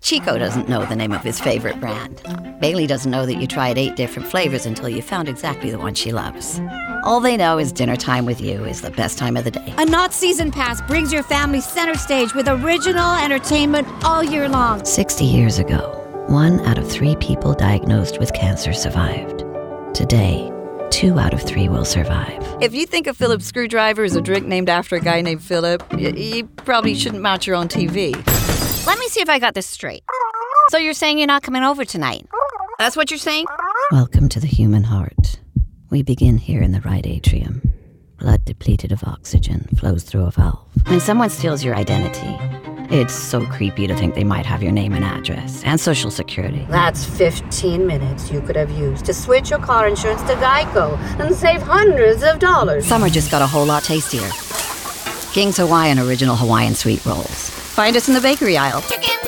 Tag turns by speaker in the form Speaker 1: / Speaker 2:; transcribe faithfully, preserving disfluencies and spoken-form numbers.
Speaker 1: Chico doesn't know the name of his favorite brand. Bailey doesn't know that you tried eight different flavors until you found exactly the one she loves. All they know is dinner time with you is the best time of the day.
Speaker 2: A Knot Season Pass brings your family center stage with original entertainment all year long.
Speaker 1: Sixty years ago, one out of three people diagnosed with cancer survived. Today, two out of three will survive. If you think a Phillips screwdriver is a drink named after a guy named Philip, y- you probably shouldn't mount your own T V.
Speaker 2: Let me see if I got this straight. So you're saying you're not coming over tonight? That's what you're saying?
Speaker 1: Welcome to the human heart. We begin here in the right atrium. Blood depleted of oxygen flows through a valve. When someone steals your identity, it's so creepy to think they might have your name and address and social security.
Speaker 3: That's fifteen minutes you could have used to switch your car insurance to Geico and save hundreds of dollars.
Speaker 1: Summer just got a whole lot tastier. King's Hawaiian Original Hawaiian Sweet Rolls. Find us in the bakery aisle.
Speaker 2: Chicken